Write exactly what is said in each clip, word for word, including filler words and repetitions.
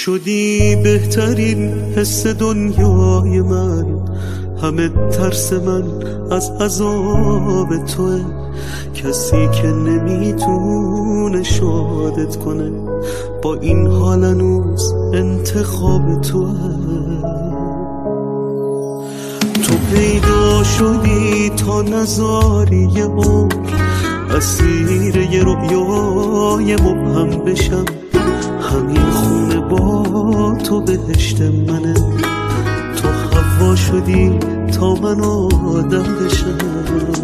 شدی بهترین حس دنیای من، همه ترس من از عذاب توه، کسی که نمیتونه شادت کنه، با این حال هنوز انتخاب توه. تو پیدا شدی تا نذاری یه عمر اسیر یه رؤیای مبهم بشم، همین خونه با تو بهشت منه، تو هوا شدی تا من آدم بشم.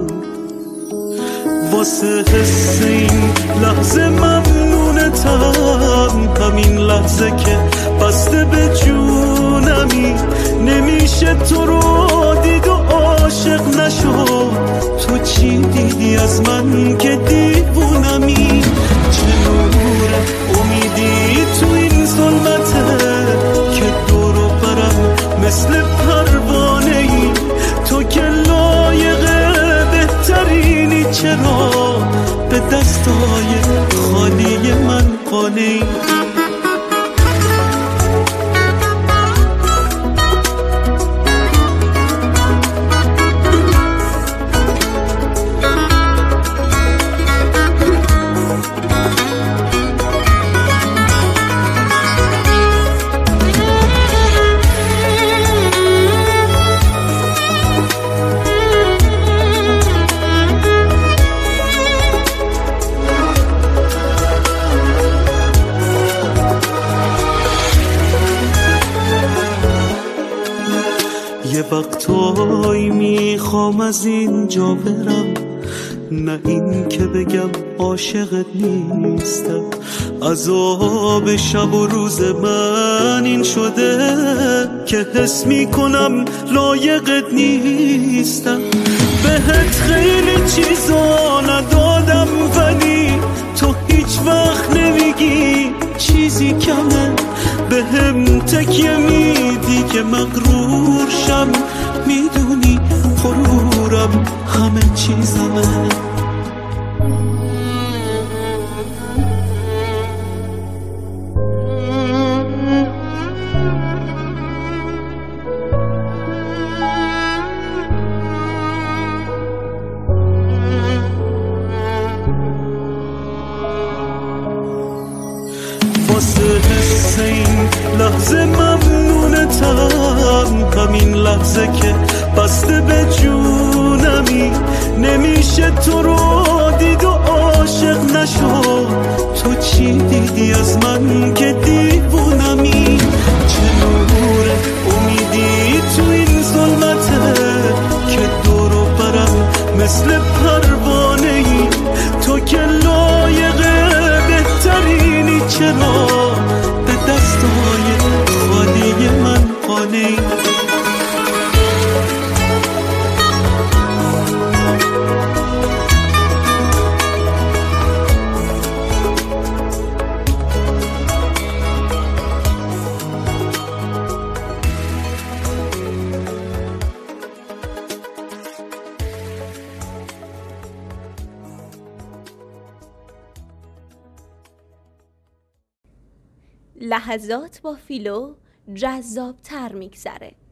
واسه حس این لحظه ممنونتم، همین لحظه که بسته به جونمی، نمیشه تو رو دید و عاشق نشد. تو چی دیدی از من که دیوونمی؟ چه نور امیدی تو این ظلمته که دور و برم مثل پروانه ای، تو که لایق بهترینی، چرا به دستای خالی من قانعی؟ یه وقتایی میخوام از اینجا برم، نه این که بگم عاشقت نیستم. عذاب شب و روز من این شده که حس میکنم لایقت نیستم. بهت خیلی چیزا ندادم ولی تو هیچ وقت نمیگی چیزی کمه، بهم تکیه میدی که مغرور شم، میدونی غرورم همه چیزمه. واسه حس این لحظه ممنونتم، همین لحظه که بسته به جونمی، نمیشه تو رو دید و عاشق نشد. تو چی دیدی از من که دیوونمی؟ چه نور امیدی تو این ظلمته که دور و برم مثل پروانه ای، تو که لایق بهترینی، چرا به دستای خالی من قانعی؟ لحظات با فیلو جذاب تر میگذره.